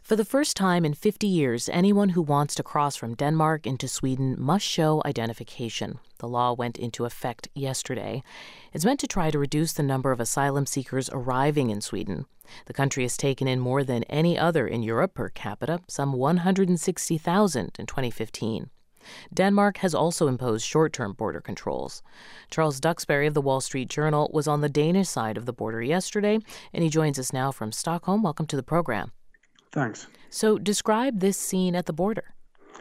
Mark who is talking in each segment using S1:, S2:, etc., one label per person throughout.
S1: For the first time in 50 years, anyone who wants to cross from Denmark into Sweden must show identification. The law went into effect yesterday. It's meant to try to reduce the number of asylum seekers arriving in Sweden. The country has taken in more than any other in Europe per capita, some 160,000 in 2015. Denmark has also imposed short-term border controls. Charles Duxbury of the Wall Street Journal was on the Danish side of the border yesterday, and he joins us now from Stockholm. Welcome to the program.
S2: Thanks.
S1: So describe this scene at the border.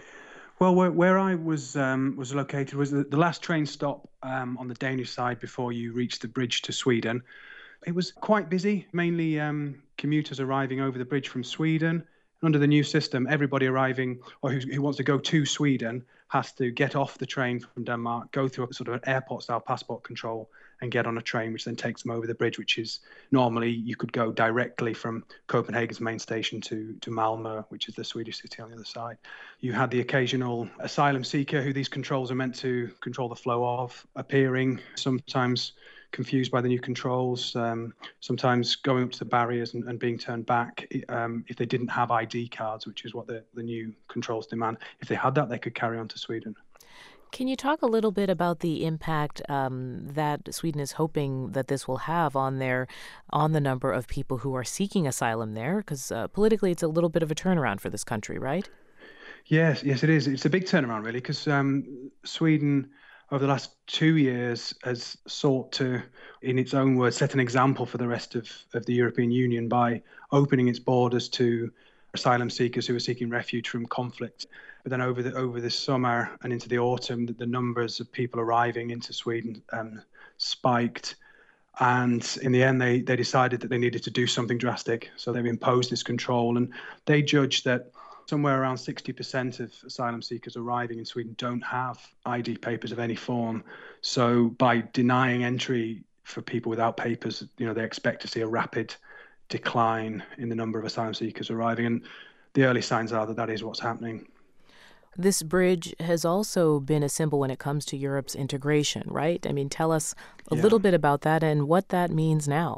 S2: Well, where I was located was the last train stop on the Danish side before you reach the bridge to Sweden. It was quite busy, mainly commuters arriving over the bridge from Sweden. Under the new system, everybody arriving or who wants to go to Sweden has to get off the train from Denmark, go through a sort of an airport-style passport control and get on a train, which then takes them over the bridge, which is normally you could go directly from Copenhagen's main station to Malmö, which is the Swedish city on the other side. You had the occasional asylum seeker who these controls are meant to control the flow of, appearing, sometimes confused by the new controls, sometimes going up to the barriers and being turned back if they didn't have ID cards, which is what the new controls demand. If they had that, they could carry on to Sweden.
S1: Can you talk a little bit about the impact that Sweden is hoping that this will have on the number of people who are seeking asylum there? Because politically, it's a little bit of a turnaround for this country, right?
S2: Yes, it is. It's a big turnaround, really, because Sweden, over the last 2 years, has sought to, in its own words, set an example for the rest of the European Union by opening its borders to asylum seekers who are seeking refuge from conflict. But then over this summer and into the autumn, the numbers of people arriving into Sweden spiked. And in the end, they decided that they needed to do something drastic. So they've imposed this control. And they judged that somewhere around 60% of asylum seekers arriving in Sweden don't have ID papers of any form. So by denying entry for people without papers, they expect to see a rapid decline in the number of asylum seekers arriving. And the early signs are that is what's happening.
S1: This bridge has also been a symbol when it comes to Europe's integration, right? I mean, tell us a little bit about that and what that means now.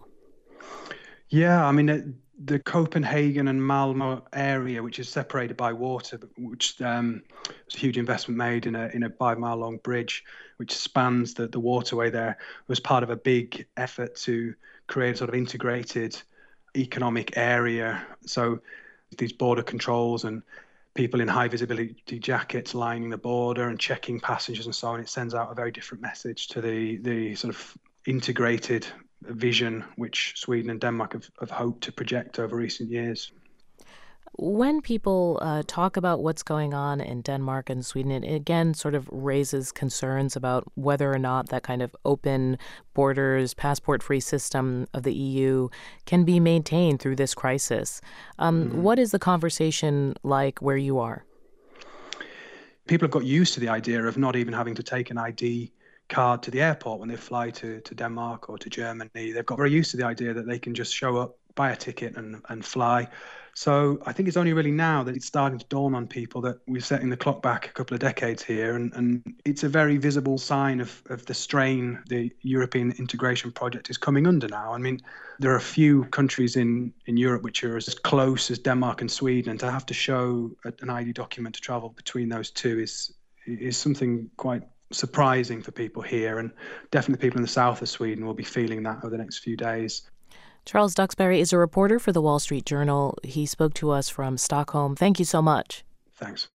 S2: Yeah, I mean, the Copenhagen and Malmö area, which is separated by water, which was a huge investment made in a 5-mile-long bridge, which spans the waterway there, was part of a big effort to create a sort of integrated economic area. So these border controls and people in high visibility jackets lining the border and checking passengers and so on, it sends out a very different message to the sort of integrated vision which Sweden and Denmark have hoped to project over recent years.
S1: When people talk about what's going on in Denmark and Sweden, it again sort of raises concerns about whether or not that kind of open borders, passport-free system of the EU can be maintained through this crisis. What is the conversation like where you are?
S2: People have got used to the idea of not even having to take an ID card to the airport when they fly to Denmark or to Germany. They've got very used to the idea that they can just show up, buy a ticket and fly. So I think it's only really now that it's starting to dawn on people that we're setting the clock back a couple of decades here. And it's a very visible sign of the strain the European integration project is coming under now. I mean, there are a few countries in Europe which are as close as Denmark and Sweden, and to have to show an ID document to travel between those two is something quite surprising for people here, and definitely people in the south of Sweden will be feeling that over the next few days.
S1: Charles Duxbury is a reporter for the Wall Street Journal. He spoke to us from Stockholm. Thank you so much.
S2: Thanks.